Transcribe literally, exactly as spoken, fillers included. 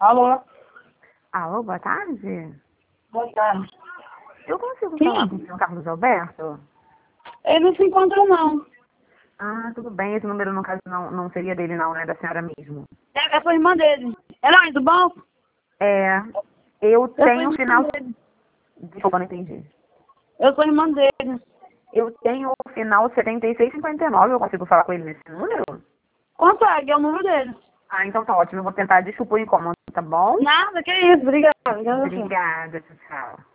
Alô? Alô, boa tarde. Boa tarde. Eu consigo Quem? falar com o senhor Carlos Alberto? Ele não se encontra, não. Ah, tudo bem. Esse número, no caso, não, não seria dele, não, né? Da senhora mesmo. É, eu sou irmã dele. Elaine, tudo bom? É, eu Eu sou tenho irmã o final... dele. Desculpa, não entendi. Eu sou irmã dele. Eu tenho o final setenta e seis cinquenta e nove. Eu consigo falar com ele nesse número? Consegue, é o número dele. Ah, então tá ótimo. Eu vou tentar. Desculpa o incômodo, tá bom? Nada, que isso. Obrigada. Obrigada a você. Obrigada, tchau.